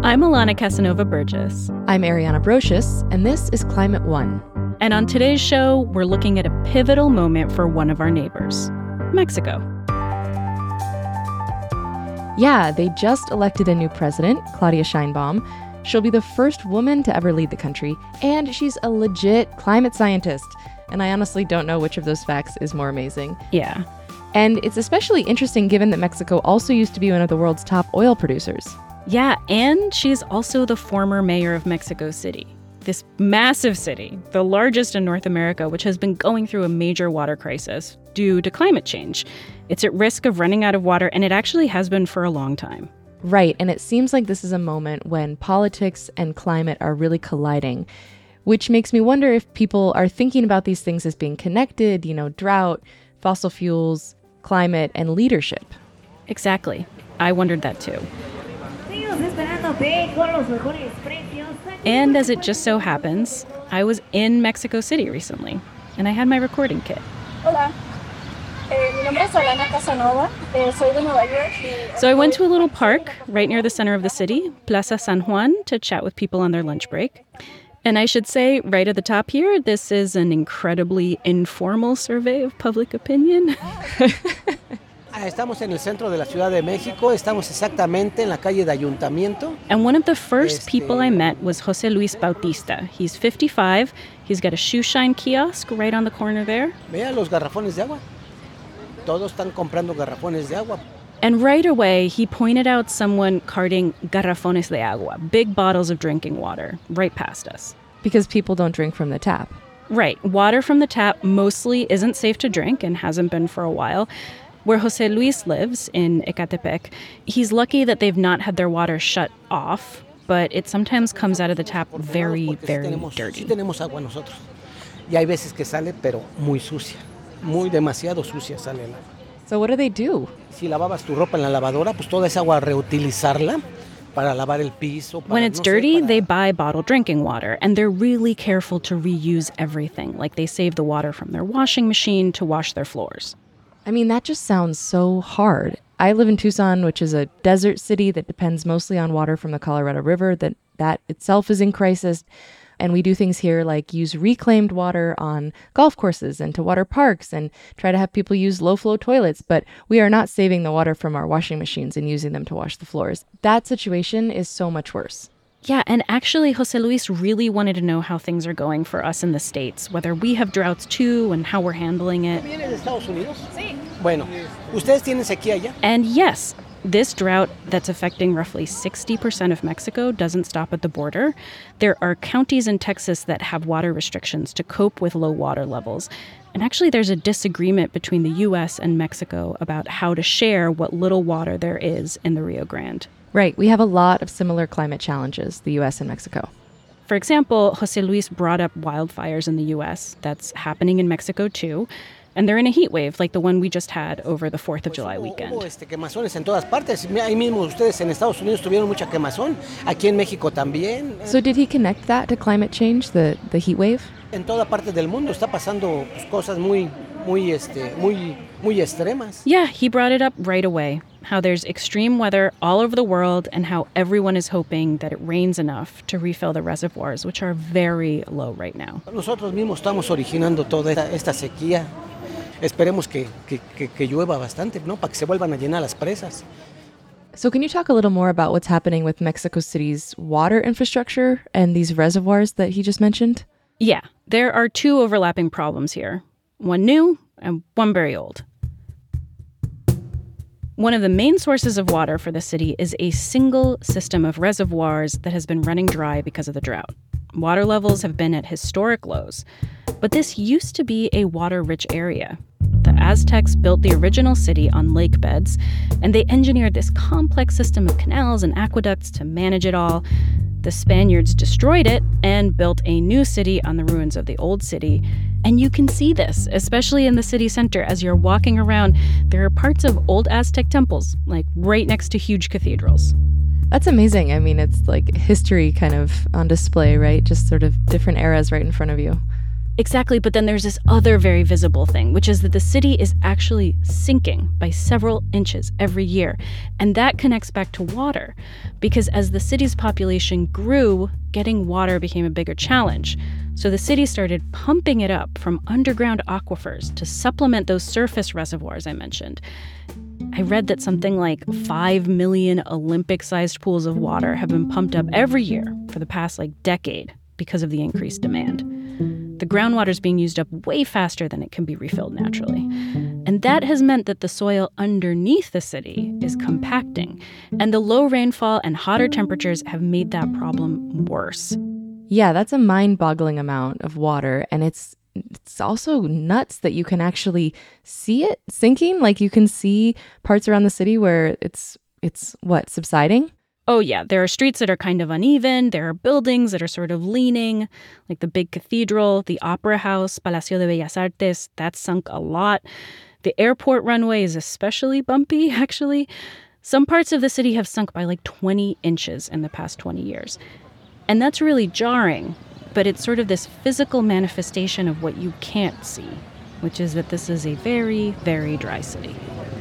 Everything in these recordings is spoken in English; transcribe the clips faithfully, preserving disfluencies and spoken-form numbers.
I'm Alana Casanova Burgess. I'm Ariana Brocious, and this is Climate One. And on today's show, we're looking at a pivotal moment for one of our neighbors, Mexico. Yeah, they just elected a new president, Claudia Sheinbaum. She'll be the first woman to ever lead the country, and she's a legit climate scientist. And I honestly don't know which of those facts is more amazing. Yeah. And it's especially interesting given that Mexico also used to be one of the world's top oil producers. Yeah, and she's also the former mayor of Mexico City, this massive city, the largest in North America, which has been going through a major water crisis due to climate change. It's at risk of running out of water, and it actually has been for a long time. Right, and it seems like this is a moment when politics and climate are really colliding, which makes me wonder if people are thinking about these things as being connected, you know, drought, fossil fuels, climate, and leadership. Exactly. I wondered that too. And as it just so happens, I was in Mexico City recently, and I had my recording kit. Hola. Eh, mi nombre es Alana Casanova. Eh, soy de Nueva York. So I went to a little park right near the center of the city, Plaza San Juan, to chat with people on their lunch break. And I should say, right at the top here, this is an incredibly informal survey of public opinion. Estamos en el centro de la Ciudad de México. Estamos exactamente en la calle de Ayuntamiento. And one of the first people I met was José Luis Bautista. He's fifty-five. He's got a shoe shine kiosk right on the corner there. Vea los garrafones de agua. Todos están comprando garrafones de agua. And right away, he pointed out someone carting garrafones de agua, big bottles of drinking water, right past us. Because people don't drink from the tap. Right. Water from the tap mostly isn't safe to drink and hasn't been for a while. Where José Luis lives, in Ecatepec, he's lucky that they've not had their water shut off, but it sometimes comes out of the tap very, very dirty. Sí tenemos agua nosotros. Y hay veces que sale, pero muy sucia. Muy demasiado sucia sale el agua. So what do they do? Si lavabas tu ropa en la lavadora, pues toda esa agua reutilizarla para lavar el piso. When it's dirty, they buy bottled drinking water, and they're really careful to reuse everything. Like they save the water from their washing machine to wash their floors. I mean, that just sounds so hard. I live in Tucson, which is a desert city that depends mostly on water from the Colorado River, that that itself is in crisis. And we do things here like use reclaimed water on golf courses and to water parks and try to have people use low-flow toilets. But we are not saving the water from our washing machines and using them to wash the floors. That situation is so much worse. Yeah, and actually, José Luis really wanted to know how things are going for us in the States, whether we have droughts too and how we're handling it. ¿Viene de Estados Unidos? Sí. Bueno, ¿ustedes tienen sequía allá? And yes, this drought that's affecting roughly sixty percent of Mexico doesn't stop at the border. There are counties in Texas that have water restrictions to cope with low water levels. And actually, there's a disagreement between the U S and Mexico about how to share what little water there is in the Rio Grande. Right. We have a lot of similar climate challenges, the U S and Mexico. For example, José Luis brought up wildfires in the U S. That's happening in Mexico, too. And they're in a heat wave like the one we just had over the fourth of July weekend. Hubo este quemazones en todas partes. Ahí mismo ustedes en Estados Unidos tuvieron mucha quemazón. Aquí en México también. So did he connect that to climate change, the, the heat wave? En toda parte del mundo está pasando pues, cosas muy, muy, este, muy, muy extremas. Yeah, he brought it up right away. How there's extreme weather all over the world and how everyone is hoping that it rains enough to refill the reservoirs, which are very low right now. Nosotros mismos estamos originando toda esta, esta sequía. Esperemos que, que, que, que llueva bastante, ¿no? Para que se vuelvan a llenar las presas. So can you talk a little more about what's happening with Mexico City's water infrastructure and these reservoirs that he just mentioned? Yeah, there are two overlapping problems here. One new and one very old. One of the main sources of water for the city is a single system of reservoirs that has been running dry because of the drought. Water levels have been at historic lows. But this used to be a water-rich area. The Aztecs built the original city on lake beds, and they engineered this complex system of canals and aqueducts to manage it all. The Spaniards destroyed it and built a new city on the ruins of the old city. And you can see this, especially in the city center. As you're walking around, there are parts of old Aztec temples, like right next to huge cathedrals. That's amazing. I mean, it's like history kind of on display, right? Just sort of different eras right in front of you. Exactly, but then there's this other very visible thing, which is that the city is actually sinking by several inches every year. And that connects back to water, because as the city's population grew, getting water became a bigger challenge. So the city started pumping it up from underground aquifers to supplement those surface reservoirs I mentioned. I read that something like five million Olympic-sized pools of water have been pumped up every year for the past like decade because of the increased demand. The groundwater is being used up way faster than it can be refilled naturally. And that has meant that the soil underneath the city is compacting. And the low rainfall and hotter temperatures have made that problem worse. Yeah, that's a mind-boggling amount of water. And it's it's also nuts that you can actually see it sinking. Like you can see parts around the city where it's, it's what, subsiding? Oh, yeah. There are streets that are kind of uneven. There are buildings that are sort of leaning, like the big cathedral, the Opera House, Palacio de Bellas Artes. That's sunk a lot. The airport runway is especially bumpy, actually. Some parts of the city have sunk by like twenty inches in the past twenty years. And that's really jarring, but it's sort of this physical manifestation of what you can't see, which is that this is a very, very dry city.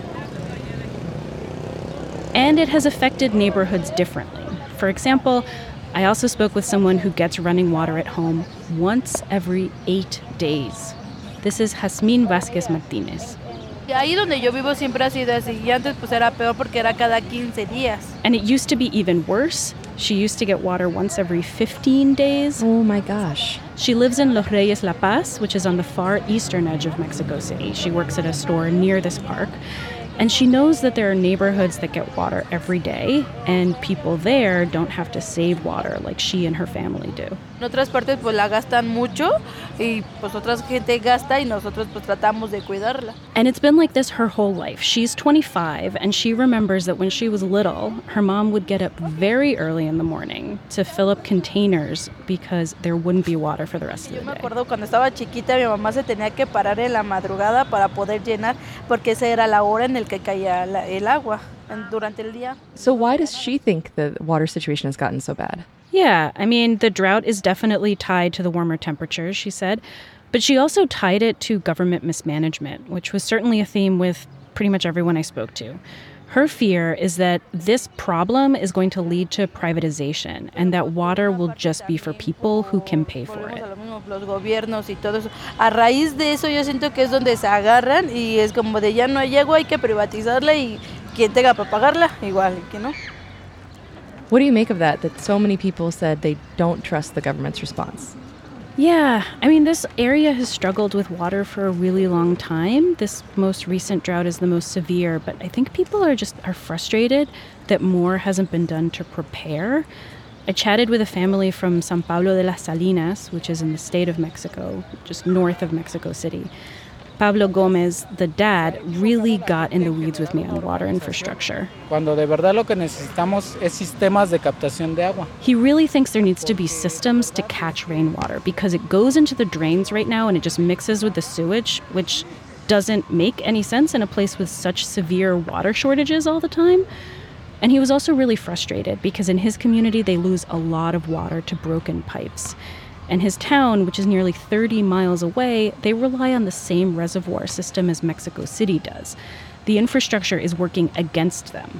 And it has affected neighborhoods differently. For example, I also spoke with someone who gets running water at home once every eight days. This is Jasmine Vázquez Martínez. Ahí donde yo vivo siempre ha sido así. Y antes pues era peor porque era cada quince días. And it used to be even worse. She used to get water once every fifteen days. Oh my gosh. She lives in Los Reyes La Paz, which is on the far eastern edge of Mexico City. She works at a store near this park. And she knows that there are neighborhoods that get water every day, and people there don't have to save water like she and her family do. En otras partes pues la gastan mucho y pues otra gente gasta y nosotros pues tratamos de cuidarla. And it's been like this her whole life. She's twenty-five, and she remembers that when she was little, her mom would get up very early in the morning to fill up containers because there wouldn't be water for the rest of the Yo me day. acuerdo cuando estaba chiquita mi mamá se tenía que parar en la madrugada para poder llenar porque esa era la hora en el que caía la, el agua en, durante el día. So why does she think the water situation has gotten so bad? Yeah, I mean, the drought is definitely tied to the warmer temperatures, she said. But she also tied it to government mismanagement, which was certainly a theme with pretty much everyone I spoke to. Her fear is that this problem is going to lead to privatization and that water will just be for people who can pay for it. Los gobiernos y todo eso. A raíz de eso yo siento que es donde se agarran y es como de ya no hay agua, hay que privatizarla y quien tenga para pagarla, igual que no. What do you make of that, that so many people said they don't trust the government's response? Yeah, I mean, this area has struggled with water for a really long time. This most recent drought is the most severe, but I think people are just are frustrated that more hasn't been done to prepare. I chatted with a family from San Pablo de las Salinas, which is in the state of Mexico, just north of Mexico City. Pablo Gomez, the dad, really got in the weeds with me on water infrastructure. Cuando de verdad lo que necesitamos es sistemas de captación de agua. He really thinks there needs to be systems to catch rainwater because it goes into the drains right now and it just mixes with the sewage, which doesn't make any sense in a place with such severe water shortages all the time. And he was also really frustrated because in his community they lose a lot of water to broken pipes. And his town, which is nearly thirty miles away, they rely on the same reservoir system as Mexico City does. The infrastructure is working against them.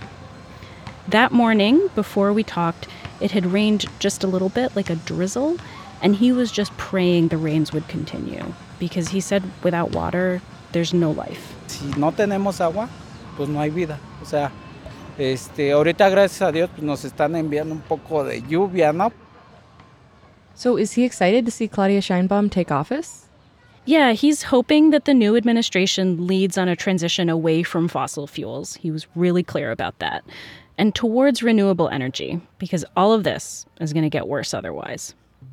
That morning, before we talked, it had rained just a little bit, like a drizzle, and he was just praying the rains would continue because he said without water, there's no life. Si no tenemos agua, pues no hay vida. O sea, este, ahorita gracias a Dios pues nos están enviando un poco de lluvia, ¿no? So is he excited to see Claudia Sheinbaum take office? Yeah, he's hoping that the new administration leads on a transition away from fossil fuels. He was really clear about that. And towards renewable energy, because all of this is going to get worse otherwise.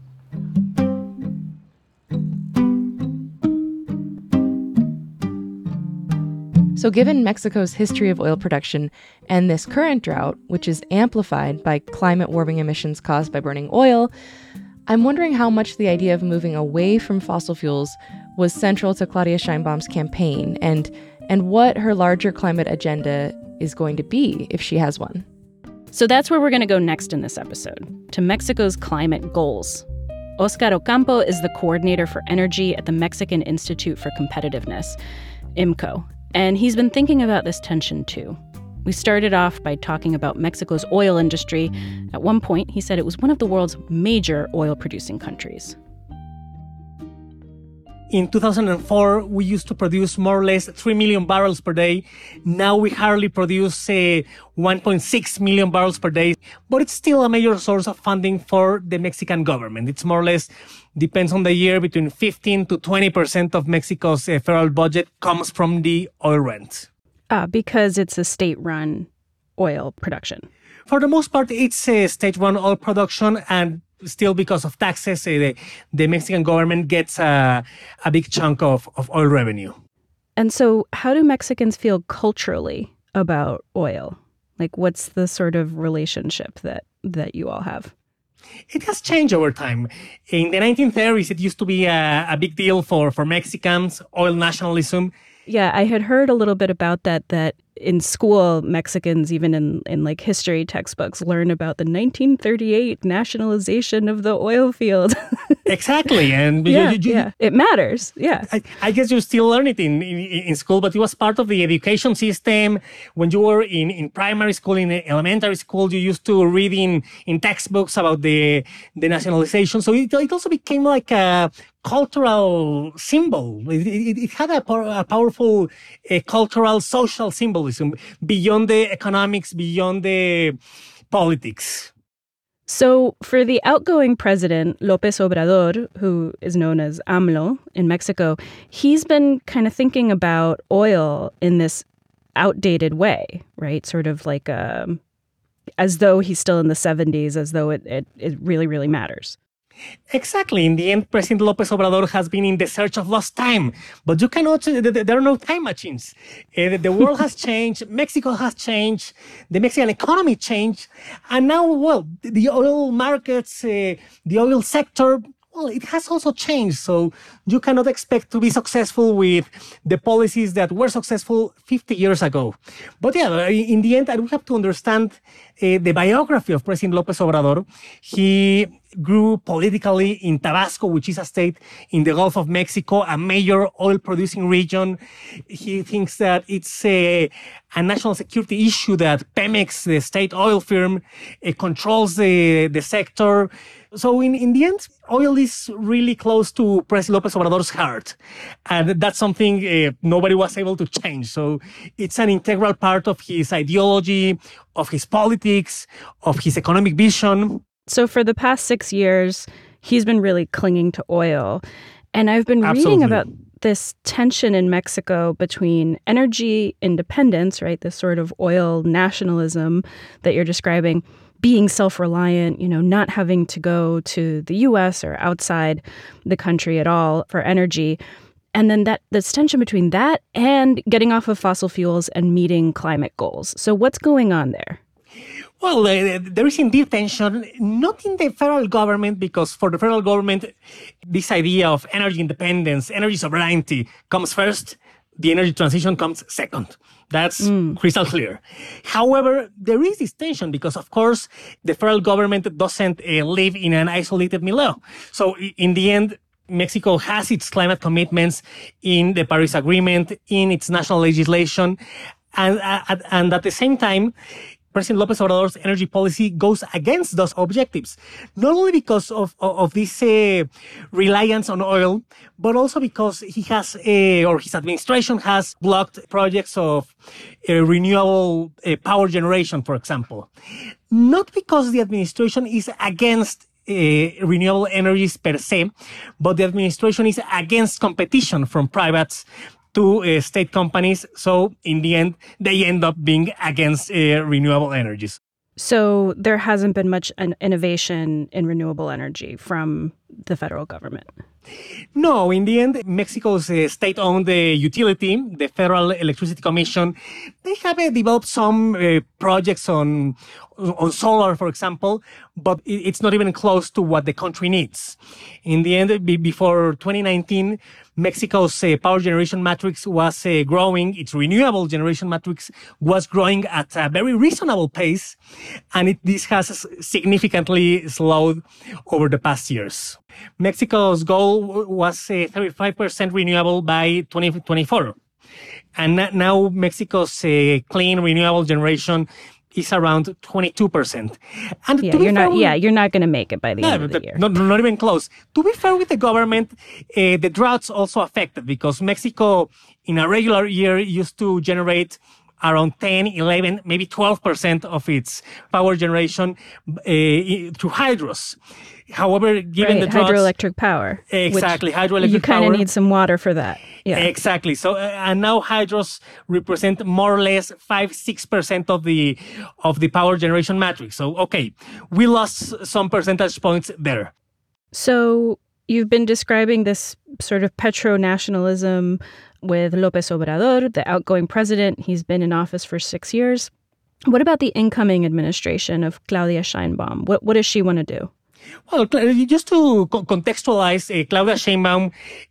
So given Mexico's history of oil production and this current drought, which is amplified by climate warming emissions caused by burning oil, I'm wondering how much the idea of moving away from fossil fuels was central to Claudia Sheinbaum's campaign and and what her larger climate agenda is going to be if she has one. So that's where we're going to go next in this episode, to Mexico's climate goals. Oscar Ocampo is the coordinator for energy at the Mexican Institute for Competitiveness, I M C O, and he's been thinking about this tension too. We started off by talking about Mexico's oil industry. At one point, he said it was one of the world's major oil-producing countries. In two thousand four, we used to produce more or less three million barrels per day. Now we hardly produce uh, one point six million barrels per day, but it's still a major source of funding for the Mexican government. It's more or less, depends on the year, between fifteen to twenty percent of Mexico's uh, federal budget comes from the oil rent. Uh, because it's a state-run oil production. For the most part, it's a state-run oil production, and still because of taxes, uh, the, the Mexican government gets a, a big chunk of, of oil revenue. And so how do Mexicans feel culturally about oil? Like, what's the sort of relationship that, that you all have? It has changed over time. In the nineteen thirties, it used to be a, a big deal for, for Mexicans, oil nationalism. Yeah, I had heard a little bit about that, that in school, Mexicans, even in, in like history textbooks, learn about the nineteen thirty-eight nationalization of the oil field. Exactly. And yeah, you, you, yeah, it matters. Yeah. I, I guess you still learn it in, in, in school, but it was part of the education system. When you were in, in primary school, in elementary school, you used to read in, in textbooks about the, the nationalization. So it, it also became like a cultural symbol. It, it, it had a, a powerful uh, cultural, social symbolism beyond the economics, beyond the politics. So for the outgoing president, López Obrador, who is known as AMLO in Mexico, he's been kind of thinking about oil in this outdated way, right? Sort of like um, as though he's still in the seventies, as though it, it, it really, really matters. Exactly. In the end, President López Obrador has been in the search of lost time. But you cannot, there are no time machines. Uh, the world has changed. Mexico has changed. The Mexican economy changed. And now, well, the oil markets, uh, the oil sector, well, it has also changed. So you cannot expect to be successful with the policies that were successful fifty years ago. But yeah, in the end, we have to understand uh, the biography of President López Obrador. He grew politically in Tabasco, which is a state in the Gulf of Mexico, a major oil-producing region. He thinks that it's a, a national security issue that Pemex, the state oil firm, uh, controls the, the sector. So in, in the end, oil is really close to President López Obrador's heart. And that's something uh, nobody was able to change. So it's an integral part of his ideology, of his politics, of his economic vision. So for the past six years, he's been really clinging to oil. And I've been Absolutely. reading about this tension in Mexico between energy independence, right, this sort of oil nationalism that you're describing, being self-reliant, you know, not having to go to the U S or outside the country at all for energy. And then that this tension between that and getting off of fossil fuels and meeting climate goals. So what's going on there? Well, uh, there is indeed tension, not in the federal government, because for the federal government, this idea of energy independence, energy sovereignty comes first. The energy transition comes second. That's mm. crystal clear. However, there is this tension because, of course, the federal government doesn't uh, live in an isolated milieu. So in the end, Mexico has its climate commitments in the Paris Agreement, in its national legislation, and, uh, and at the same time, President López Obrador's energy policy goes against those objectives, not only because of, of, of this uh, reliance on oil, but also because he has, uh, or his administration has blocked projects of uh, renewable uh, power generation, for example. Not because the administration is against Uh, renewable energies per se, but the administration is against competition from privates to uh, state companies. So in the end, they end up being against uh, renewable energies. So there hasn't been much an innovation in renewable energy from the federal government? No, in the end, Mexico's uh, state-owned uh, utility, the Federal Electricity Commission, They have uh, developed some uh, projects on on solar, for example, but it's not even close to what the country needs. In the end, be, before twenty nineteen, Mexico's uh, power generation matrix was uh, growing. Its renewable generation matrix was growing at a very reasonable pace, and it, this has significantly slowed over the past years. Mexico's goal was uh, thirty-five percent renewable by twenty twenty-four. And now Mexico's uh, clean renewable generation is around twenty-two percent. And yeah, to be you're fair not. with, Yeah, you're not going to make it by the no, end of the year. Not, not even close. To be fair with the government, uh, the droughts also affected because Mexico, in a regular year, used to generate around ten, eleven, maybe twelve percent of its power generation uh, through hydros. However, given right, the droughts, hydroelectric power. exactly, hydroelectric you kind power. of need some water for that. Yeah, exactly. So, uh, and now hydros represent more or less five, six percent of the of the power generation matrix. So, okay, we lost some percentage points there. So, you've been describing this sort of petro-nationalism with López Obrador, the outgoing president. He's been in office for six years. What about the incoming administration of Claudia Sheinbaum? What what does she want to do? Well, just to contextualize, uh, Claudia Sheinbaum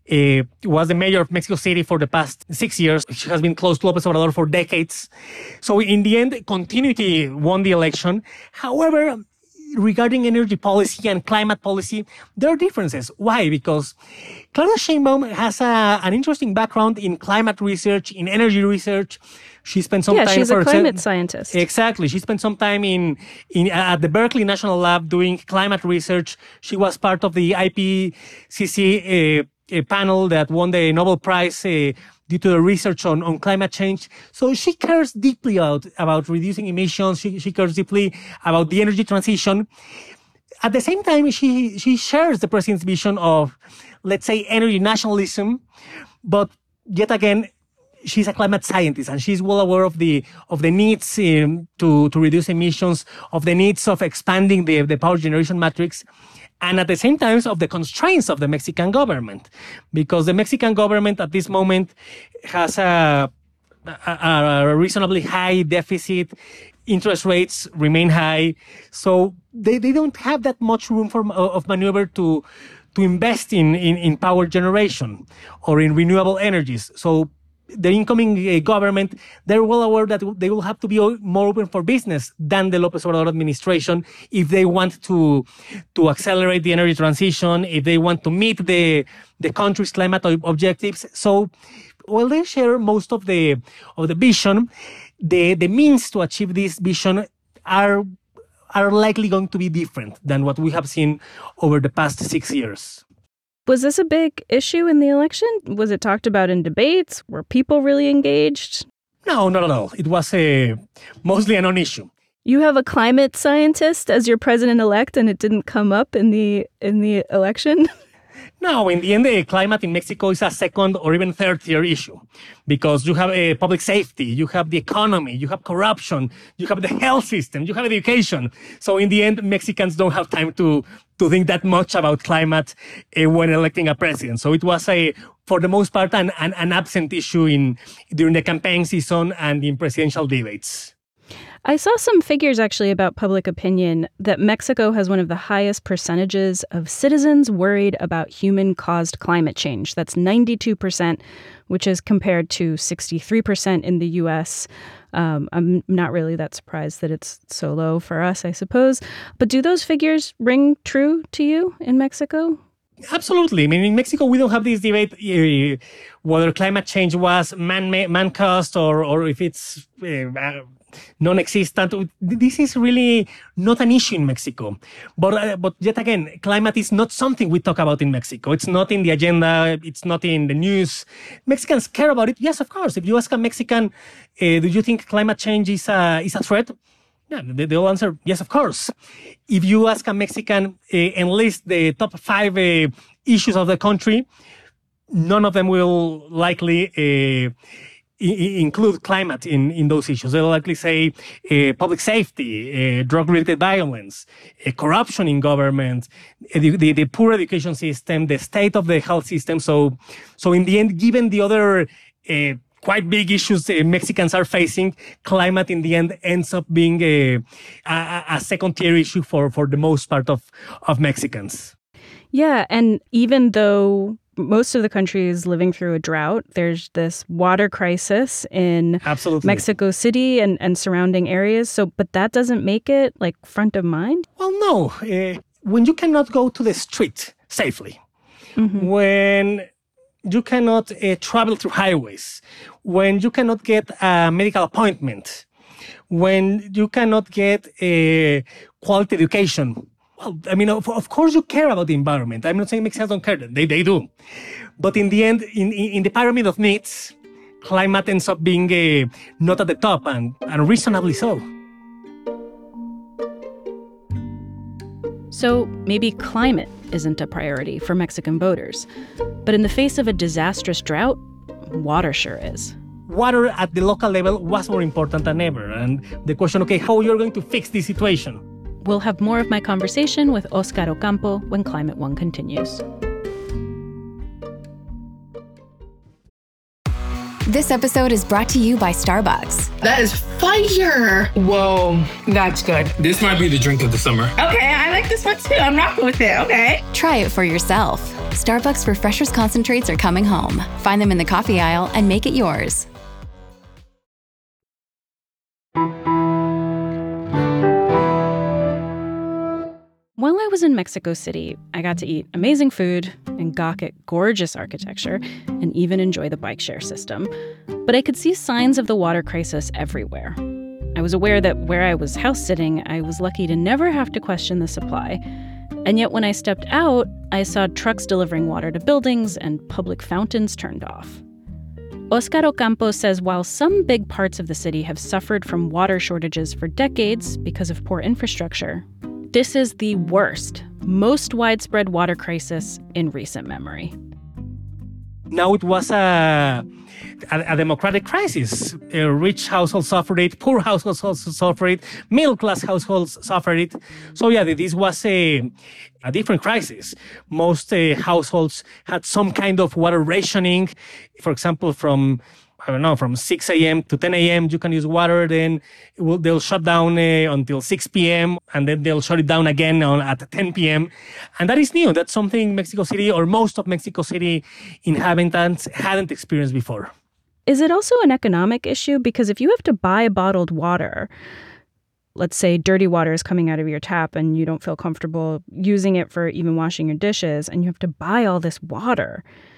uh, was the mayor of Mexico City for the past six years. She has been close to López Obrador for decades. So in the end, continuity won the election. However, regarding energy policy and climate policy, there are differences. Why? Because Claudia Sheinbaum has a, an interesting background in climate research, in energy research. She spent some yeah, time. Yeah, she's a for climate example, scientist. Exactly. She spent some time in, in at the Berkeley National Lab doing climate research. She was part of the I P C C uh, a panel that won the Nobel Prize uh, due to the research on, on climate change. So she cares deeply about, about reducing emissions. She, she cares deeply about the energy transition. At the same time, she, she shares the president's vision of, let's say, energy nationalism. But yet again, she's a climate scientist and she's well aware of the of the needs um, to, to reduce emissions, of the needs of expanding the, the power generation matrix, and at the same time of the constraints of the Mexican government. Because the Mexican government at this moment has a, a, a reasonably high deficit, interest rates remain high, so they, they don't have that much room for of maneuver to to invest in, in, in power generation or in renewable energies. So the incoming uh, government, they're well aware that they will have to be more open for business than the López Obrador administration if they want to to accelerate the energy transition, if they want to meet the the country's climate objectives. So while they share most of the of the vision, the, the means to achieve this vision are are likely going to be different than what we have seen over the past six years. Was this a big issue in the election? Was it talked about in debates? Were people really engaged? No, not at all. It was a, mostly a non-issue. You have a climate scientist as your president-elect and it didn't come up in the in the election? No, in the end, the climate in Mexico is a second or even third tier issue because you have a public safety, you have the economy, you have corruption, you have the health system, you have education. So in the end, Mexicans don't have time to, to think that much about climate uh, when electing a president. So it was a, for the most part, an, an, an absent issue in during the campaign season and in presidential debates. I saw some figures actually about public opinion that Mexico has one of the highest percentages of citizens worried about human-caused climate change. That's ninety-two percent, which is compared to sixty-three percent in the U S. Um, I'm not really that surprised that it's so low for us, I suppose. But do those figures ring true to you in Mexico? Absolutely. I mean, in Mexico, we don't have this debate uh, whether climate change was man man-caused or, or if it's uh, non-existent. This is really not an issue in Mexico. But uh, but yet again, climate is not something we talk about in Mexico. It's not in the agenda. It's not in the news. Mexicans care about it. Yes, of course. If you ask a Mexican, uh, do you think climate change is a, is a threat? Yeah, they'll answer, yes, of course. If you ask a Mexican uh, and list the top five uh, issues of the country, none of them will likely uh, I- include climate in, in those issues. They'll likely say uh, public safety, uh, drug-related violence, uh, corruption in government, edu- the, the poor education system, the state of the health system. So, so in the end, given the other uh, quite big issues uh, Mexicans are facing, climate in the end ends up being a, a, a second-tier issue for, for the most part of, of Mexicans. Yeah, and even though most of the country is living through a drought, there's this water crisis in Absolutely. Mexico City and, and surrounding areas. So, but that doesn't make it like front of mind? Well, no. Uh, when you cannot go to the street safely, mm-hmm. when you cannot uh, travel through highways, when you cannot get a medical appointment, when you cannot get a quality education. Well, I mean, of, of course you care about the environment. I'm not saying Mexicans don't care. They, they do. But in the end, in, in, in the pyramid of needs, climate ends up being uh, not at the top, and, and reasonably so. So maybe climate isn't a priority for Mexican voters. But in the face of a disastrous drought, water sure is. Water at the local level was more important than ever. And the question, okay, how you're going to fix this situation? We'll have more of my conversation with Oscar Ocampo when Climate One continues. This episode is brought to you by Starbucks. That is fire! Whoa, that's good. This might be the drink of the summer. Okay, I like this one too. I'm rocking with it, okay. Try it for yourself. Starbucks Refreshers Concentrates are coming home. Find them in the coffee aisle and make it yours. While I was in Mexico City, I got to eat amazing food and gawk at gorgeous architecture and even enjoy the bike share system. But I could see signs of the water crisis everywhere. I was aware that where I was house sitting, I was lucky to never have to question the supply. And yet when I stepped out, I saw trucks delivering water to buildings and public fountains turned off. Oscar Ocampo says while some big parts of the city have suffered from water shortages for decades because of poor infrastructure, this is the worst, most widespread water crisis in recent memory. Now it was a, a, a democratic crisis. Uh, rich households suffered it, poor households also suffered it, middle-class households suffered it. So yeah, this was a, a different crisis. Most uh, households had some kind of water rationing. For example, from I don't know, from six a.m. to ten a.m. you can use water, then it will, they'll shut down uh, until six p.m. and then they'll shut it down again on, at ten p.m. And that is new. That's something Mexico City or most of Mexico City inhabitants hadn't experienced before. Is it also an economic issue? Because if you have to buy bottled water, let's say dirty water is coming out of your tap and you don't feel comfortable using it for even washing your dishes, and you have to buy all this water,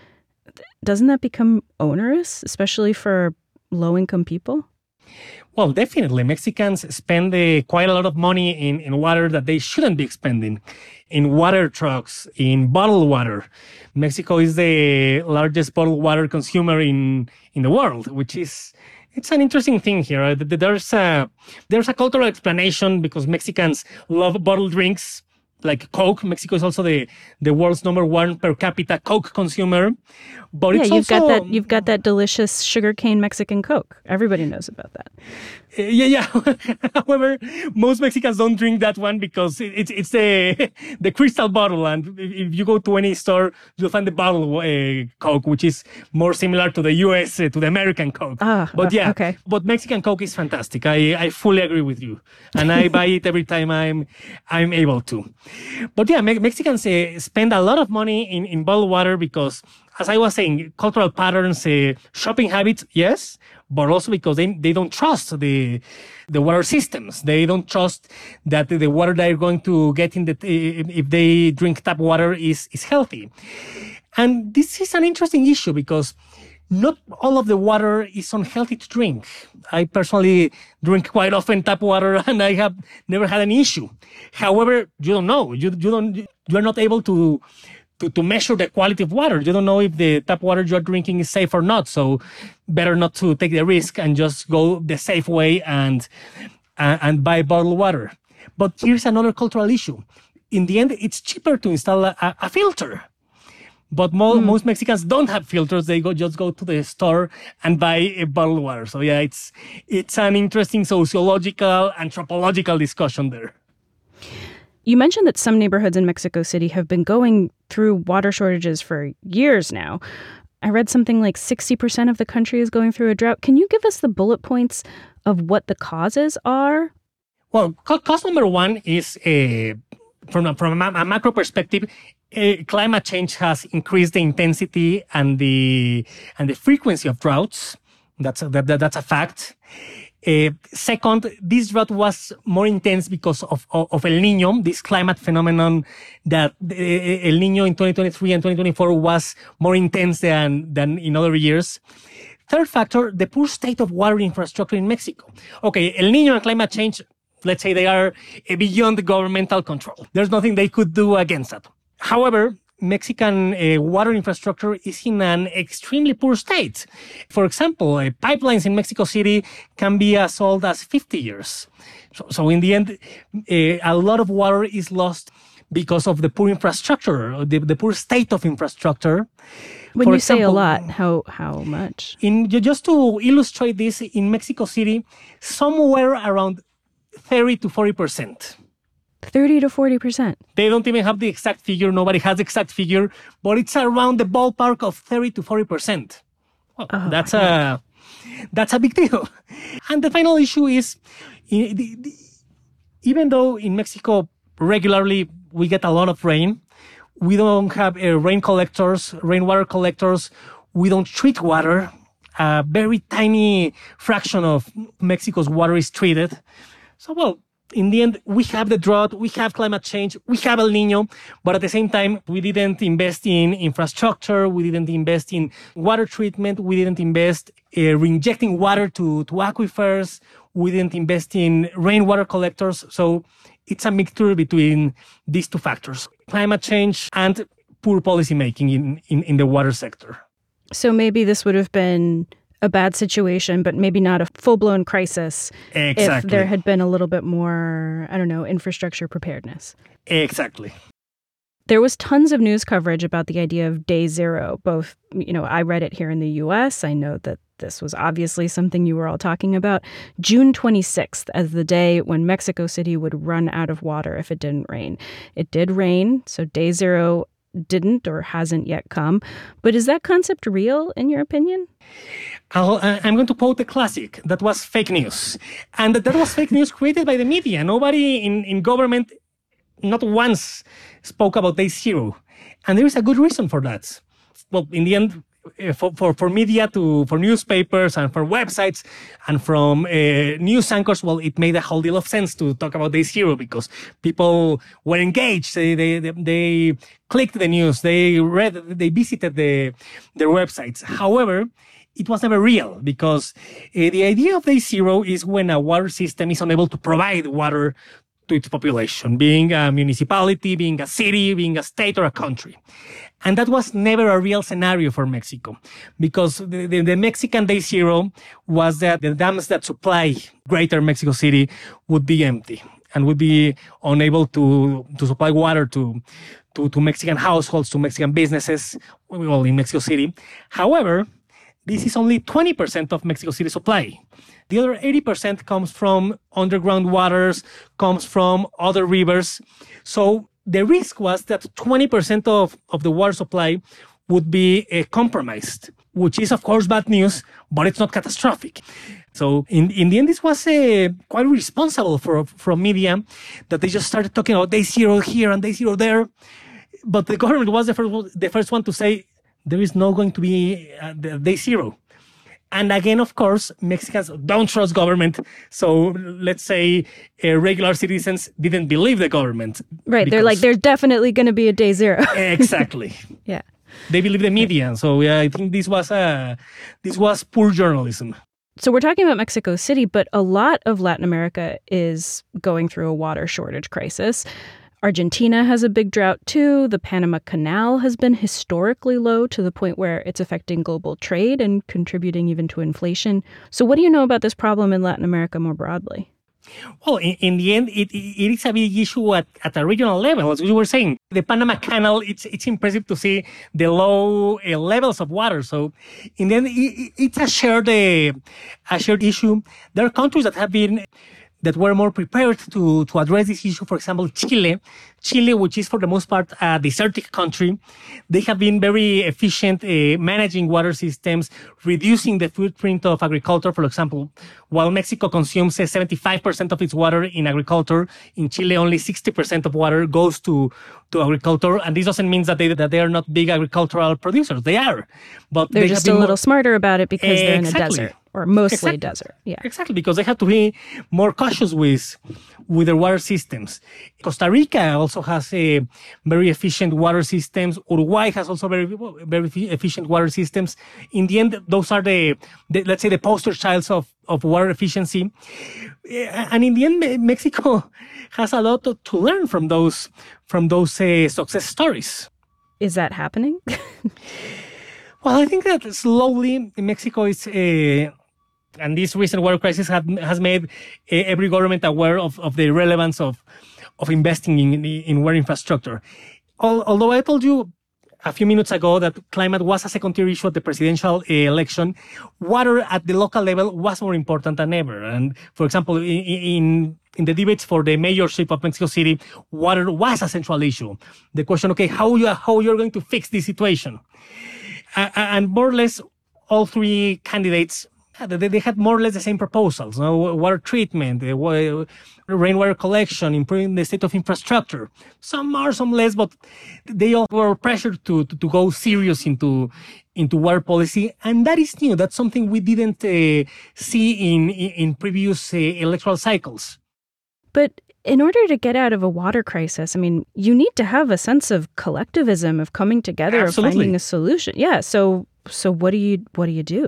doesn't that become onerous, especially for low-income people? Well, definitely. Mexicans spend uh, quite a lot of money in, in water that they shouldn't be spending, in water trucks, in bottled water. Mexico is the largest bottled water consumer in, in the world, which is it's an interesting thing here. There's a, there's a cultural explanation because Mexicans love bottled drinks. Like Coke. Mexico is also the, the world's number one per capita Coke consumer. But yeah, it's you've also, got that you've got that delicious sugarcane Mexican Coke. Everybody knows about that. Uh, yeah, yeah. However, most Mexicans don't drink that one because it, it's it's the the crystal bottle, and if you go to any store, you'll find the bottle uh, Coke, which is more similar to the U S uh, to the American Coke. Ah, but yeah, okay. But Mexican Coke is fantastic. I, I fully agree with you, and I buy it every time I'm I'm able to. But yeah, Me- Mexicans uh, spend a lot of money in, in bottled water because, as I was saying, cultural patterns, uh, shopping habits, yes, but also because they they don't trust the the water systems. They don't trust that the water they're going to get in the if they drink tap water is is healthy. And this is an interesting issue because not all of the water is unhealthy to drink. I personally drink quite often tap water, and I have never had an issue. However, you don't know. You you don't you are not able to. To, to measure the quality of water. You don't know if the tap water you're drinking is safe or not. So better not to take the risk and just go the safe way and uh, and buy bottled water. But here's another cultural issue. In the end, it's cheaper to install a, a filter. But mo- mm. most Mexicans don't have filters. They go just go to the store and buy a bottled water. So yeah, it's it's an interesting sociological, anthropological discussion there. You mentioned that some neighborhoods in Mexico City have been going through water shortages for years now. I read something like sixty percent of the country is going through a drought. Can you give us the bullet points of what the causes are? Well, cause number one is, uh, from, a, from a, a macro perspective, uh, climate change has increased the intensity and the and the frequency of droughts. That's a, that, that's a fact. Uh, second, this drought was more intense because of, of, of El Niño, this climate phenomenon that uh, El Niño in twenty twenty-three and twenty twenty-four was more intense than, than in other years. Third factor, the poor state of water infrastructure in Mexico. Okay, El Niño and climate change, let's say they are uh, beyond the governmental control. There's nothing they could do against that. However, Mexican uh, water infrastructure is in an extremely poor state. For example, uh, pipelines in Mexico City can be as old as fifty years. So, so in the end, uh, a lot of water is lost because of the poor infrastructure, the, the poor state of infrastructure. When For you example, say a lot, how how much? In just to illustrate this, in Mexico City, somewhere around thirty to forty percent. thirty to forty percent. They don't even have the exact figure. Nobody has the exact figure, but it's around the ballpark of thirty to forty percent. Well, oh, that's a that's a big deal. And the final issue is, even though in Mexico regularly we get a lot of rain, we don't have uh, rain collectors, rainwater collectors. We don't treat water. A very tiny fraction of Mexico's water is treated. So, well, in the end, we have the drought, we have climate change, we have El Niño, but at the same time, we didn't invest in infrastructure, we didn't invest in water treatment, we didn't invest in uh, reinjecting water to, to aquifers, we didn't invest in rainwater collectors. So it's a mixture between these two factors, climate change and poor policymaking in, in, in the water sector. So maybe this would have been a bad situation, but maybe not a full-blown crisis exactly. if there had been a little bit more, I don't know, infrastructure preparedness. Exactly. There was tons of news coverage about the idea of day zero. Both, you know, I read it here in the U S. I know that this was obviously something you were all talking about. June twenty-sixth as the day when Mexico City would run out of water if it didn't rain. It did rain, so day zero didn't or hasn't yet come. But is that concept real, in your opinion? I'll, I'm going to quote a classic. That was fake news. And that was fake news created by the media. Nobody in, in government, not once, spoke about day zero. And there is a good reason for that. Well, in the end, for, for, for media, to for newspapers and for websites and from uh, news anchors, well, it made a whole deal of sense to talk about day zero because people were engaged. They they, they, they clicked the news. They read, they visited the their websites. However, it was never real because uh, the idea of day zero is when a water system is unable to provide water to its population, being a municipality, being a city, being a state or a country. And that was never a real scenario for Mexico because the, the, the Mexican day zero was that the dams that supply greater Mexico City would be empty and would be unable to, to supply water to, to, to Mexican households, to Mexican businesses, well, in Mexico City. However, this is only twenty percent of Mexico City supply. The other eighty percent comes from underground waters, comes from other rivers. So the risk was that twenty percent of, of the water supply would be uh, compromised, which is, of course, bad news, but it's not catastrophic. So in, in the end, this was uh, quite responsible for, from media that they just started talking about day zero here and day zero there. But the government was the first, the first one to say, there is not going to be uh, the day zero. And again, of course, Mexicans don't trust government. So let's say uh, regular citizens didn't believe the government. Right. They're like, there's definitely going to be a day zero. Exactly. Yeah. They believe the media. So yeah, I think this was uh, this was poor journalism. So we're talking about Mexico City, but a lot of Latin America is going through a water shortage crisis. Argentina has a big drought too. The Panama Canal has been historically low to the point where it's affecting global trade and contributing even to inflation. So what do you know about this problem in Latin America more broadly? Well, in, in the end, it, it is a big issue at, at a regional level. As we were saying, the Panama Canal, it's it's impressive to see the low uh, levels of water. So in the end, it, it's a shared, uh, a shared issue. There are countries that have been that were more prepared to, to address this issue. For example, Chile. Chile, which is for the most part a desertic country, they have been very efficient uh, managing water systems, reducing the footprint of agriculture. For example, while Mexico consumes uh, seventy-five percent of its water in agriculture, in Chile only sixty percent of water goes to, to agriculture. And this doesn't mean that they, that they are not big agricultural producers. They are. But they're they just have a been little more, smarter about it because they're in a Exactly. desert, or mostly Exactly. desert. Yeah. Exactly, because they have to be more cautious with with their water systems. Costa Rica also has a very efficient water systems. Uruguay has also very very efficient water systems. In the end, those are the, the let's say the poster childs of, of water efficiency. And in the end, Mexico has a lot to, to learn from those from those uh, success stories. Is that happening? Well, I think that slowly Mexico is, uh, and this recent water crisis have, has made uh, every government aware of, of the relevance of of investing in in water infrastructure. Al- although I told you a few minutes ago that climate was a secondary issue at the presidential uh, election, water at the local level was more important than ever. And for example, in, in in the debates for the mayorship of Mexico City, water was a central issue. The question, okay, how you how you're going to fix this situation? Uh, and more or less, all three candidates, they, they had more or less the same proposals. You know, water treatment, uh, rainwater collection, improving the state of infrastructure. Some more, some less, but they all were pressured to, to, to go serious into into water policy. And that is new. That's something we didn't uh, see in, in, in previous uh, electoral cycles. But in order to get out of a water crisis, I mean, you need to have a sense of collectivism, of coming together, Absolutely. of finding a solution. Yeah. So, so what do you what do you do?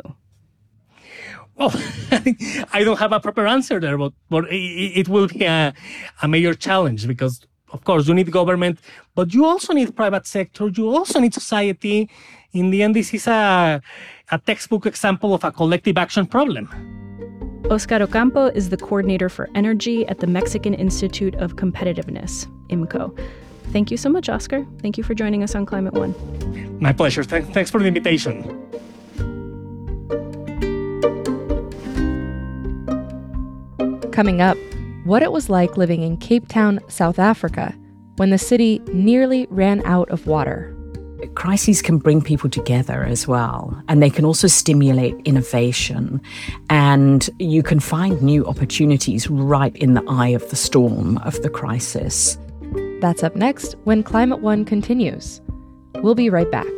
Well, I don't have a proper answer there, but, but it, it will be a, a major challenge because, of course, you need government, but you also need private sector. You also need society. In the end, this is a, a textbook example of a collective action problem. Oscar Ocampo is the coordinator for energy at the Mexican Institute of Competitiveness, I M C O. Thank you so much, Oscar. Thank you for joining us on Climate One. My pleasure. Th- thanks for the invitation. Coming up, what it was like living in Cape Town, South Africa, when the city nearly ran out of water. Crises can bring people together as well, and they can also stimulate innovation, and you can find new opportunities right in the eye of the storm of the crisis. That's up next when Climate One continues. We'll be right back.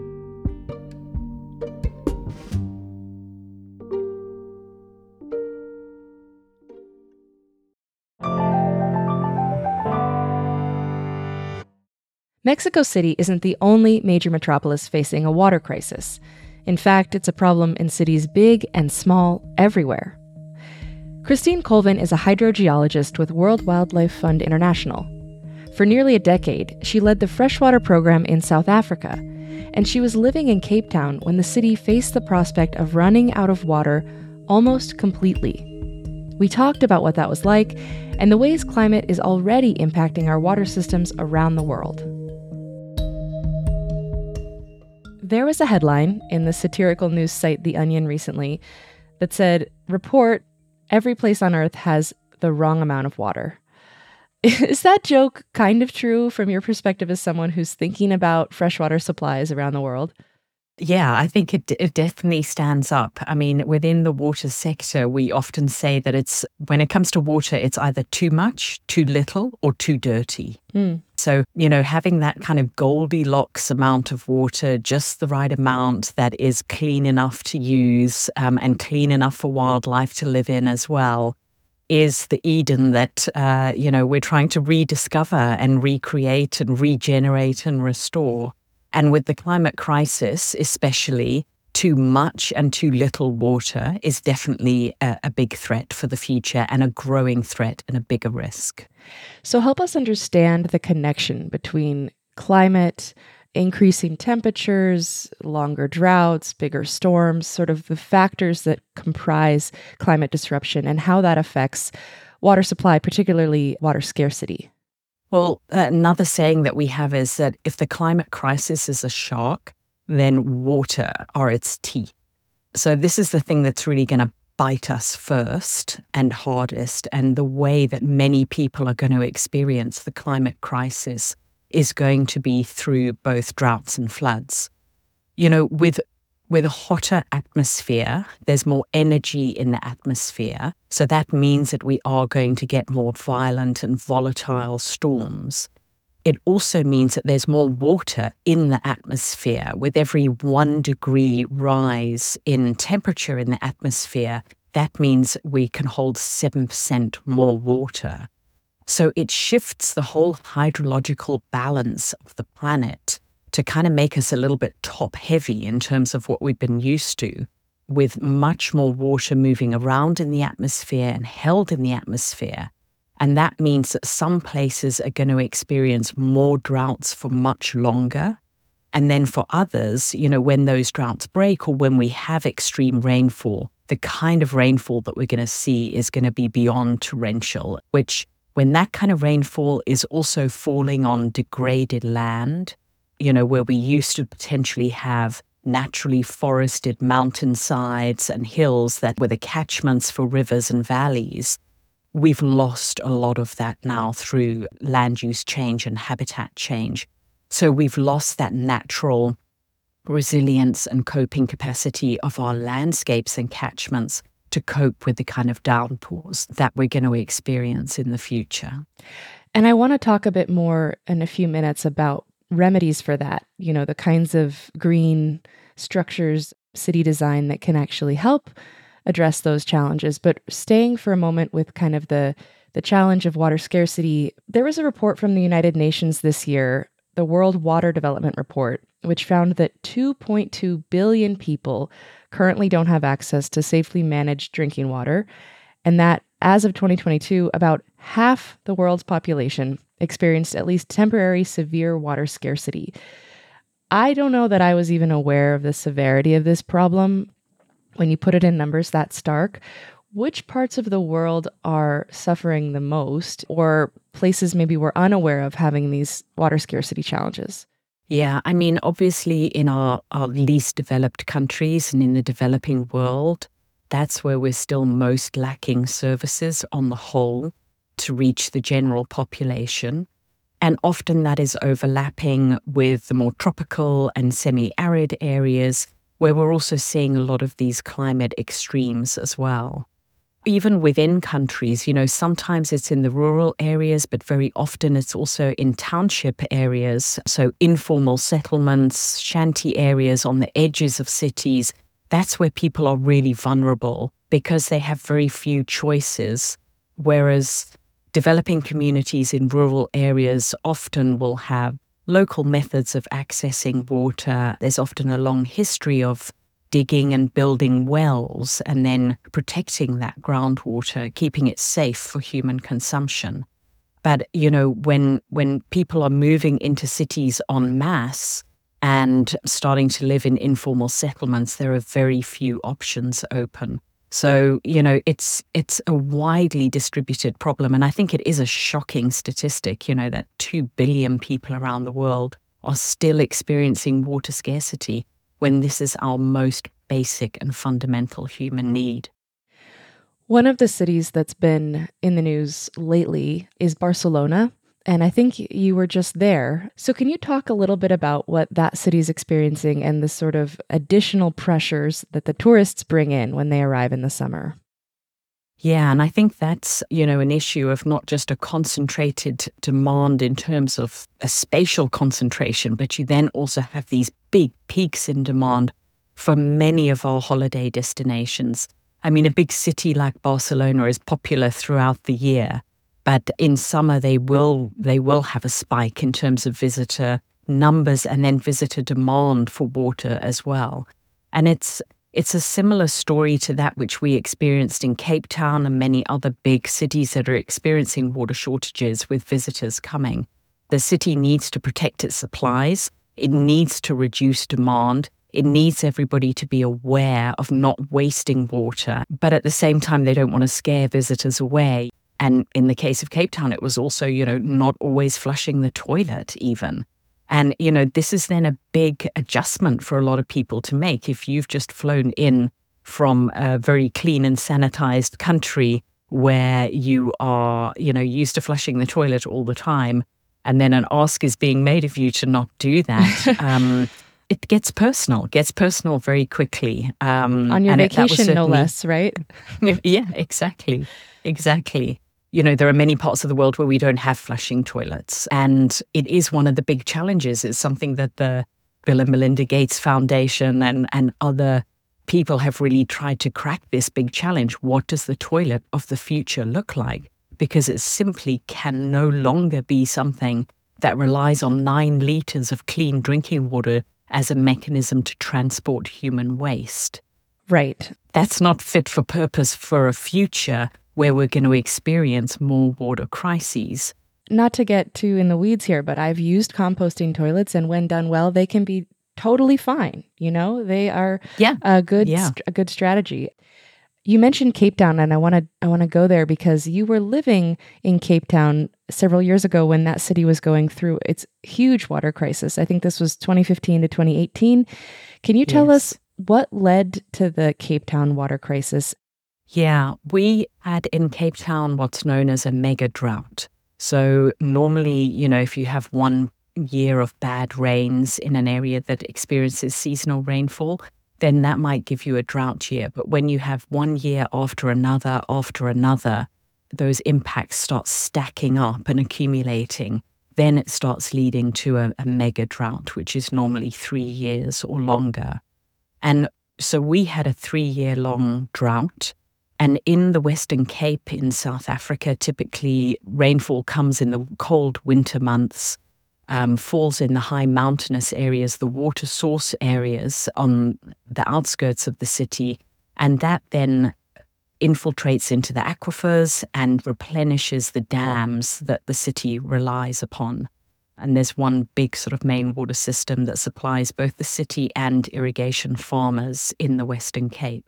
Mexico City isn't the only major metropolis facing a water crisis. In fact, it's a problem in cities big and small everywhere. Christine Colvin is a hydrogeologist with World Wildlife Fund International. For nearly a decade, she led the freshwater program in South Africa, and she was living in Cape Town when the city faced the prospect of running out of water almost completely. We talked about what that was like and the ways climate is already impacting our water systems around the world. There was a headline in the satirical news site The Onion recently that said, "Report, every place on Earth has the wrong amount of water." Is that joke kind of true from your perspective as someone who's thinking about freshwater supplies around the world? Yeah, I think it, it definitely stands up. I mean, within the water sector, we often say that it's, when it comes to water, it's either too much, too little, or too dirty. Mm. So, you know, having that kind of Goldilocks amount of water, just the right amount that is clean enough to use um, and clean enough for wildlife to live in as well, is the Eden that, uh, you know, we're trying to rediscover and recreate and regenerate and restore. And with the climate crisis, especially, too much and too little water is definitely a, a big threat for the future and a growing threat and a bigger risk. So help us understand the connection between climate, increasing temperatures, longer droughts, bigger storms, sort of the factors that comprise climate disruption and how that affects water supply, particularly water scarcity. Well, uh, another saying that we have is that if the climate crisis is a shark, then water are its teeth. So this is the thing that's really going to bite us first and hardest, and the way that many people are going to experience the climate crisis is going to be through both droughts and floods. You know, with with a hotter atmosphere, there's more energy in the atmosphere. So that means that we are going to get more violent and volatile storms. It also means that there's more water in the atmosphere. With every one degree rise in temperature in the atmosphere, that means we can hold seven percent more water. So it shifts the whole hydrological balance of the planet to kind of make us a little bit top heavy in terms of what we've been used to, with much more water moving around in the atmosphere and held in the atmosphere. And that means that some places are going to experience more droughts for much longer. And then for others, you know, when those droughts break or when we have extreme rainfall, the kind of rainfall that we're going to see is going to be beyond torrential, which when that kind of rainfall is also falling on degraded land, you know, where we used to potentially have naturally forested mountainsides and hills that were the catchments for rivers and valleys, we've lost a lot of that now through land use change and habitat change. So we've lost that natural resilience and coping capacity of our landscapes and catchments to cope with the kind of downpours that we're going to experience in the future. And I want to talk a bit more in a few minutes about remedies for that, you know, the kinds of green structures, city design that can actually help address those challenges. But staying for a moment with kind of the, the challenge of water scarcity, there was a report from the United Nations this year, the World Water Development Report, which found that two point two billion people currently don't have access to safely managed drinking water, and that as of twenty twenty-two, about half the world's population experienced at least temporary severe water scarcity. I don't know that I was even aware of the severity of this problem when you put it in numbers that stark. Which parts of the world are suffering the most, or places maybe we're unaware of having these water scarcity challenges? Yeah, I mean, obviously in our, our least developed countries and in the developing world, that's where we're still most lacking services on the whole to reach the general population. And often that is overlapping with the more tropical and semi-arid areas where we're also seeing a lot of these climate extremes as well. Even within countries, you know, sometimes it's in the rural areas, but very often it's also in township areas. So informal settlements, shanty areas on the edges of cities, that's where people are really vulnerable because they have very few choices. Whereas developing communities in rural areas often will have local methods of accessing water. There's often a long history of digging and building wells and then protecting that groundwater, keeping it safe for human consumption. But, you know, when when people are moving into cities en masse and starting to live in informal settlements, there are very few options open. So, you know, it's it's a widely distributed problem. And I think it is a shocking statistic, you know, that two billion people around the world are still experiencing water scarcity when this is our most basic and fundamental human need. One of the cities that's been in the news lately is Barcelona. And I think you were just there. So can you talk a little bit about what that city's experiencing and the sort of additional pressures that the tourists bring in when they arrive in the summer? Yeah, and I think that's, you know, an issue of not just a concentrated demand in terms of a spatial concentration, but you then also have these big peaks in demand for many of our holiday destinations. I mean, a big city like Barcelona is popular throughout the year, but in summer they will they will have a spike in terms of visitor numbers and then visitor demand for water as well. And it's It's a similar story to that which we experienced in Cape Town and many other big cities that are experiencing water shortages with visitors coming. The city needs to protect its supplies. It needs to reduce demand. It needs everybody to be aware of not wasting water. But at the same time, they don't want to scare visitors away. And in the case of Cape Town, it was also, you know, not always flushing the toilet even. And, you know, this is then a big adjustment for a lot of people to make. If you've just flown in from a very clean and sanitized country where you are, you know, used to flushing the toilet all the time, and then an ask is being made of you to not do that, um, it gets personal, gets personal very quickly. Um, On your and it- that was vacation, no certainly- less, right? Yeah, exactly. Exactly. You know, there are many parts of the world where we don't have flushing toilets. And it is one of the big challenges. It's something that the Bill and Melinda Gates Foundation and, and other people have really tried to crack this big challenge. What does the toilet of the future look like? Because it simply can no longer be something that relies on nine liters of clean drinking water as a mechanism to transport human waste. Right. That's not fit for purpose for a future where we're going to experience more water crises. Not to get too in the weeds here, but I've used composting toilets, and when done well, they can be totally fine. You know, they are Yeah. a good Yeah. st- a good strategy. You mentioned Cape Town, and I want to I want to go there because you were living in Cape Town several years ago when that city was going through its huge water crisis. I think this was twenty fifteen to twenty eighteen. Can you tell Yes. us what led to the Cape Town water crisis? Yeah, we had in Cape Town what's known as a mega drought. So normally, you know, if you have one year of bad rains in an area that experiences seasonal rainfall, then that might give you a drought year. But when you have one year after another after another, those impacts start stacking up and accumulating. Then it starts leading to a, a mega drought, which is normally three years or longer. And so we had a three-year-long drought. And in the Western Cape in South Africa, typically rainfall comes in the cold winter months, um, falls in the high mountainous areas, the water source areas on the outskirts of the city. And that then infiltrates into the aquifers and replenishes the dams that the city relies upon. And there's one big sort of main water system that supplies both the city and irrigation farmers in the Western Cape.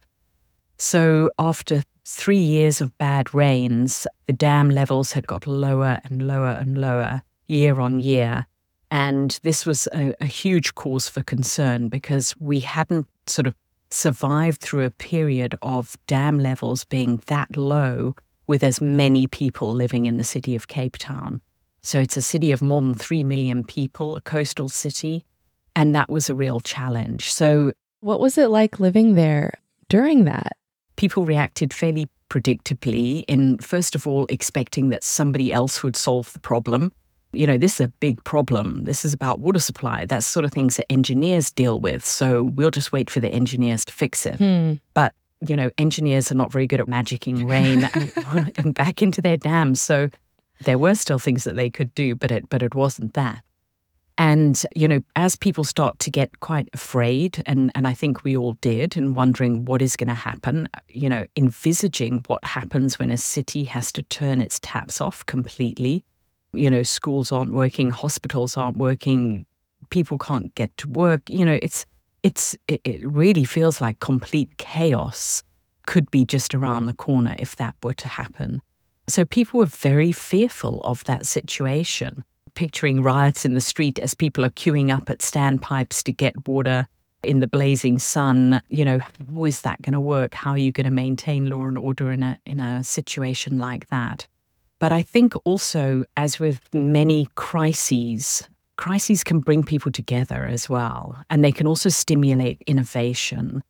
So after three years of bad rains, the dam levels had got lower and lower and lower year on year. And this was a, a huge cause for concern because we hadn't sort of survived through a period of dam levels being that low with as many people living in the city of Cape Town. So it's a city of more than three million people, a coastal city, and that was a real challenge. So What was it like living there during that? people reacted fairly predictably in, first of all, expecting that somebody else would solve the problem. You know, this is a big problem. This is about water supply. That's sort of things that engineers deal with. So we'll just wait for the engineers to fix it. Hmm. But, you know, engineers are not very good at magicking rain and, and back into their dams. So there were still things that they could do, but it but it wasn't that. And, you know, as people start to get quite afraid, and, and I think we all did, and wondering what is going to happen, you know, envisaging what happens when a city has to turn its taps off completely. You know, schools aren't working, hospitals aren't working, people can't get to work. You know, it's it's it, it really feels like complete chaos could be just around the corner if that were to happen. So people were very fearful of that situation, picturing riots in the street as people are queuing up at standpipes to get water in the blazing sun. You know, how is that going to work? How are you going to maintain law and order in a in a situation like that? But I think also, as with many crises, crises can bring people together as well. And they can also stimulate innovation.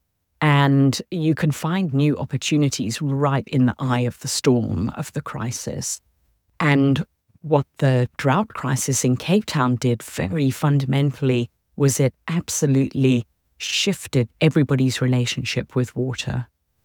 And you can find new opportunities right in the eye of the storm of the crisis. And what the drought crisis in Cape Town did very fundamentally was it absolutely shifted everybody's relationship with water.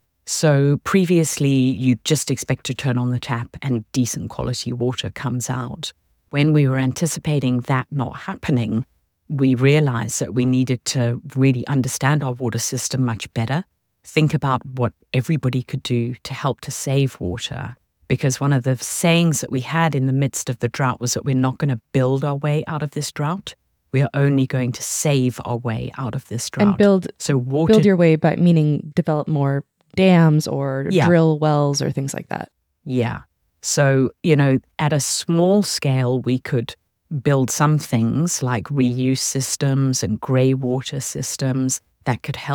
So previously, you'd just expect to turn on the tap and decent quality water comes out. When we were anticipating that not happening, we realized that we needed to really understand our water system much better, think about what everybody could do to help to save water. Because one of the sayings that we had in the midst of the drought was that we're not going to build our way out of this drought. We are only going to save our way out of this drought. And build, so water, build your way by meaning develop more dams or Yeah. drill wells or things like that. Yeah. So, you know, at a small scale, we could build some things like reuse systems and grey water systems that could help.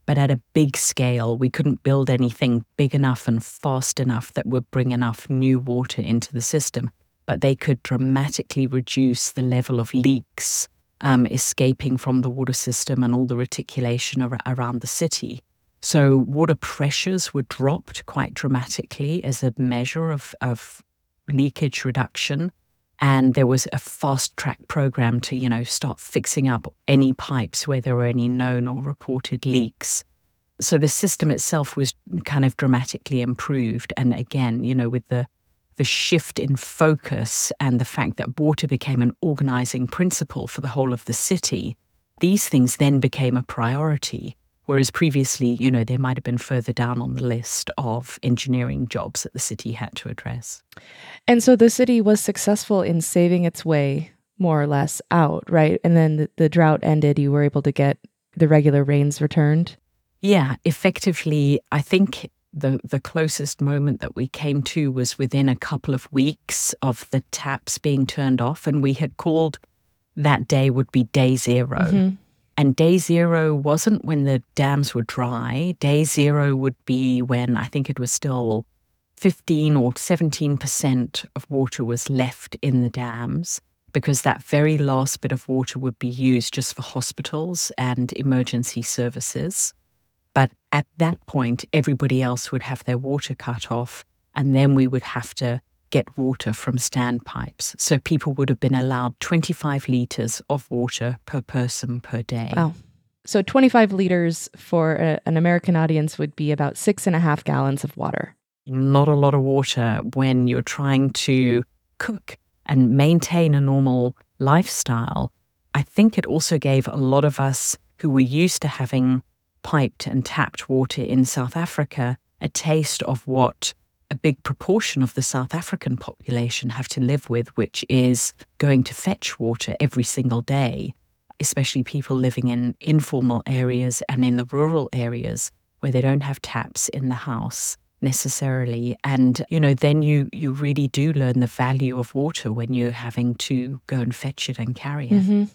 But at a big scale, we couldn't build anything big enough and fast enough that would bring enough new water into the system. But they could dramatically reduce the level of leaks um, escaping from the water system and all the reticulation ar- around the city. So water pressures were dropped quite dramatically as a measure of, of leakage reduction. And there was a fast track program to, you know, start fixing up any pipes where there were any known or reported leaks. So the system itself was kind of dramatically improved. And again, you know, with the the shift in focus and the fact that water became an organizing principle for the whole of the city, these things then became a priority. Whereas previously, you know, they might have been further down on the list of engineering jobs that the city had to address. And so the city was successful in saving its way more or less out, right? And then the, the drought ended, you were able to get the regular rains returned? Yeah, effectively, I think the, the closest moment that we came to was within a couple of weeks of the taps being turned off. And we had called that day would be day zero. Mm-hmm. And day zero wasn't when the dams were dry. Day zero would be when I think it was still fifteen or seventeen percent of water was left in the dams, because that very last bit of water would be used just for hospitals and emergency services. But at that point, everybody else would have their water cut off, and then we would have to get water from standpipes. So people would have been allowed twenty-five litres of water per person per day. Wow. So twenty-five liters for a, an American audience would be about six and a half gallons of water. Not a lot of water when you're trying to cook and maintain a normal lifestyle. I think it also gave a lot of us who were used to having piped and tapped water in South Africa a taste of what a big proportion of the South African population have to live with, which is going to fetch water every single day, especially people living in informal areas and in the rural areas where they don't have taps in the house necessarily. And, you know, then you, you really do learn the value of water when you're having to go and fetch it and carry it. Mm-hmm.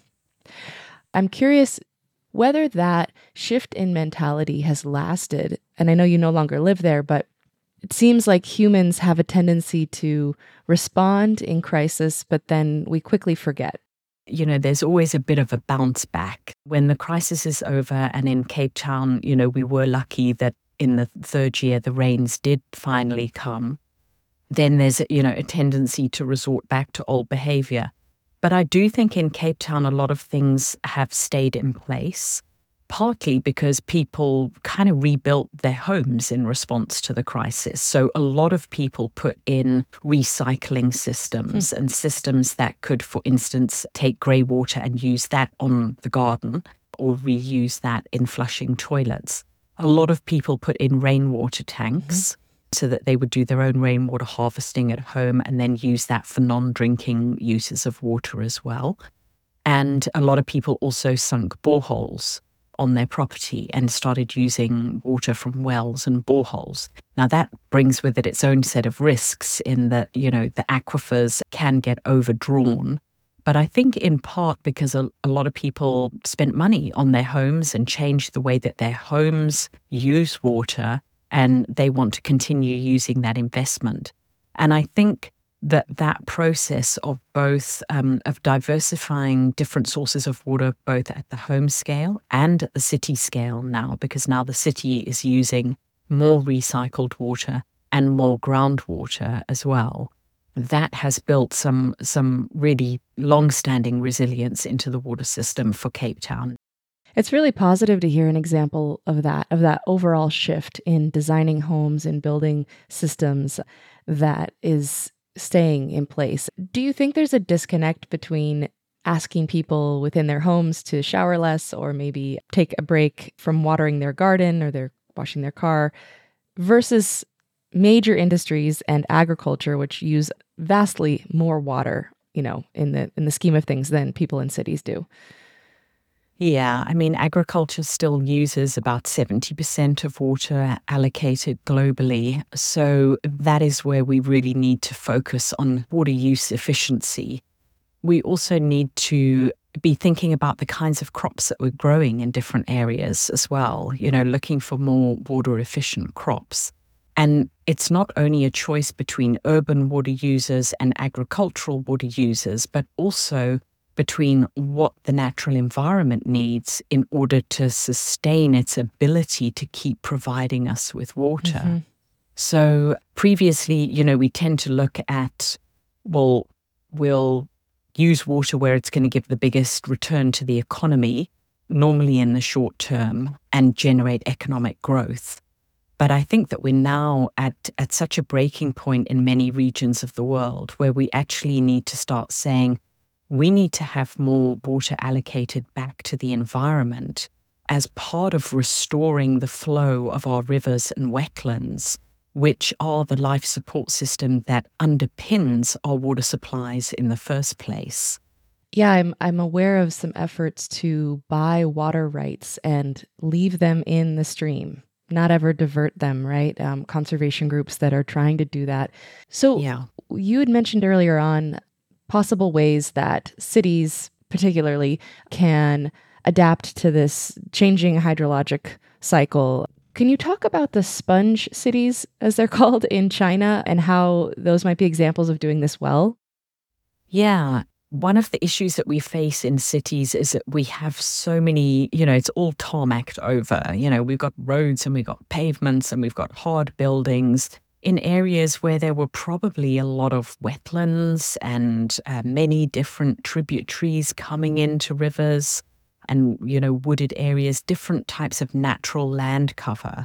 I'm curious whether that shift in mentality has lasted. And I know you no longer live there, but it seems like humans have a tendency to respond in crisis, but then we quickly forget. You know, there's always a bit of a bounce back. When the crisis is over, and in Cape Town, you know, we were lucky that in the third year the rains did finally come, then there's, you know, a tendency to resort back to old behavior. But I do think in Cape Town a lot of things have stayed in place, partly because people kind of rebuilt their homes in response to the crisis. So a lot of people put in recycling systems mm. and systems that could, for instance, take grey water and use that on the garden or reuse that in flushing toilets. A lot of people put in rainwater tanks mm-hmm. so that they would do their own rainwater harvesting at home and then use that for non-drinking uses of water as well. And a lot of people also sunk boreholes on their property and started using water from wells and boreholes. Now that brings with it its own set of risks in that, you know, the aquifers can get overdrawn. But I think in part because a, a lot of people spent money on their homes and changed the way that their homes use water, and they want to continue using that investment. And I think that that process of both um, of diversifying different sources of water, both at the home scale and at the city scale now, because now the city is using more recycled water and more groundwater as well, that has built some some really long-standing resilience into the water system for Cape Town. It's really positive to hear an example of that, of that overall shift in designing homes and building systems that is staying in place. Do you think there's a disconnect between asking people within their homes to shower less or maybe take a break from watering their garden or they're washing their car versus major industries and agriculture, which use vastly more water, you know, in the in the scheme of things than people in cities do? Yeah, I mean, agriculture still uses about seventy percent of water allocated globally. So that is where we really need to focus on water use efficiency. We also need to be thinking about the kinds of crops that we're growing in different areas as well, you know, looking for more water efficient crops. And it's not only a choice between urban water users and agricultural water users, but also between what the natural environment needs in order to sustain its ability to keep providing us with water. Mm-hmm. So previously, you know, we tend to look at, well, we'll use water where it's going to give the biggest return to the economy, normally in the short term, and generate economic growth. But I think that we're now at, at such a breaking point in many regions of the world where we actually need to start saying, we need to have more water allocated back to the environment as part of restoring the flow of our rivers and wetlands, which are the life support system that underpins our water supplies in the first place. Yeah, I'm I'm aware of some efforts to buy water rights and leave them in the stream, not ever divert them, right? Um, conservation groups that are trying to do that. So yeah. You had mentioned earlier on possible ways that cities particularly can adapt to this changing hydrologic cycle. Can you talk about the sponge cities, as they're called, in China and how those might be examples of doing this well? Yeah. One of the issues that we face in cities is that we have so many, you know, it's all tarmacked over. You know, we've got roads and we've got pavements and we've got hard buildings in areas where there were probably a lot of wetlands and uh, many different tributaries coming into rivers and, you know, wooded areas, different types of natural land cover.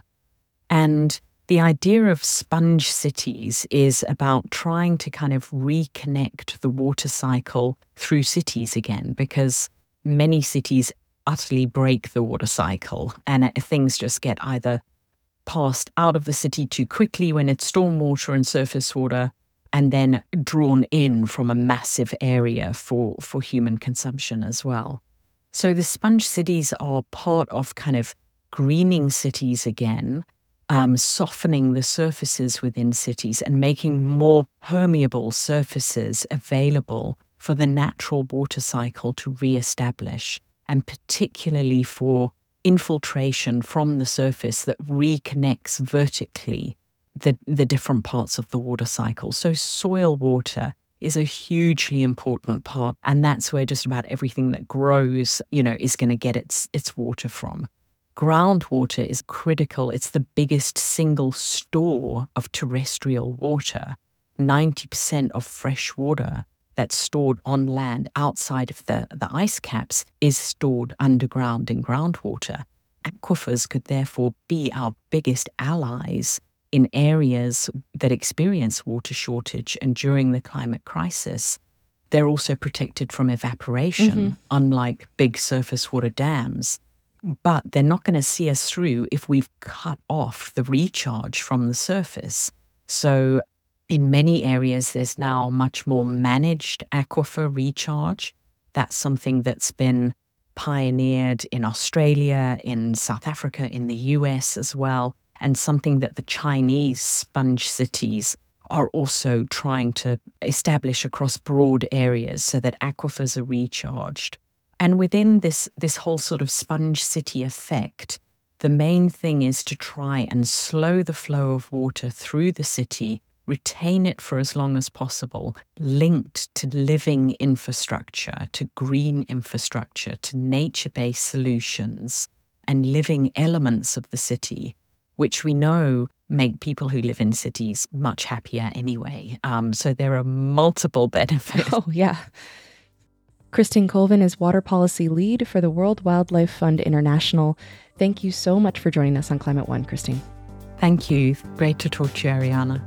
And the idea of sponge cities is about trying to kind of reconnect the water cycle through cities again, because many cities utterly break the water cycle and things just get either passed out of the city too quickly when it's stormwater and surface water, and then drawn in from a massive area for, for human consumption as well. So the sponge cities are part of kind of greening cities again, um, softening the surfaces within cities and making more permeable surfaces available for the natural water cycle to reestablish, and particularly for infiltration from the surface that reconnects vertically the, the different parts of the water cycle. So soil water is a hugely important part, and that's where just about everything that grows, you know, is going to get its its water from. Groundwater is critical. It's the biggest single store of terrestrial water. ninety percent of fresh water that's stored on land outside of the, the ice caps is stored underground in groundwater. Aquifers could therefore be our biggest allies in areas that experience water shortage, and during the climate crisis, they're also protected from evaporation, mm-hmm. unlike big surface water dams. But they're not going to see us through if we've cut off the recharge from the surface. So in many areas, there's now much more managed aquifer recharge. That's something that's been pioneered in Australia, in South Africa, in the U S as well, and something that the Chinese sponge cities are also trying to establish across broad areas so that aquifers are recharged. And within this, this whole sort of sponge city effect, the main thing is to try and slow the flow of water through the city, retain it for as long as possible, linked to living infrastructure, to green infrastructure, to nature-based solutions and living elements of the city, which we know make people who live in cities much happier anyway. Um, so there are multiple benefits. Oh, yeah. Christine Colvin is Water Policy Lead for the World Wildlife Fund International. Thank you so much for joining us on Climate One, Christine. Thank you. Great to talk to you, Ariana.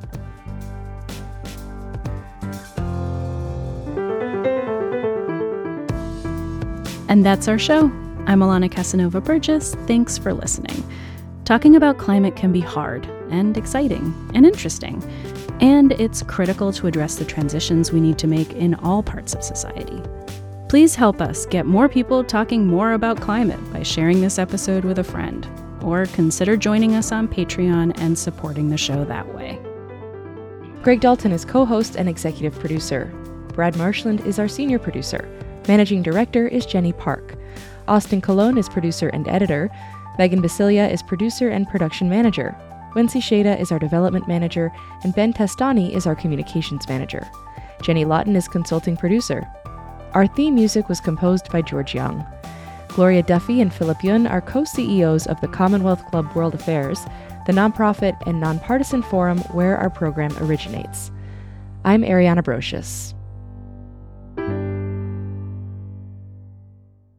And that's our show. I'm Alana Casanova Burgess. Thanks for listening. Talking about climate can be hard and exciting and interesting, and it's critical to address the transitions we need to make in all parts of society. Please help us get more people talking more about climate by sharing this episode with a friend, or consider joining us on Patreon and supporting the show that way. Greg Dalton is co-host and executive producer. Brad Marshland is our senior producer. Managing Director is Jenny Park. Austin Colon is producer and editor. Megan Basilia is producer and production manager. Wency Sheda is our development manager, and Ben Testani is our communications manager. Jenny Lawton is consulting producer. Our theme music was composed by George Young. Gloria Duffy and Philip Yun are co-C E Os of the Commonwealth Club World Affairs, the nonprofit and nonpartisan forum where our program originates. I'm Ariana Brocious.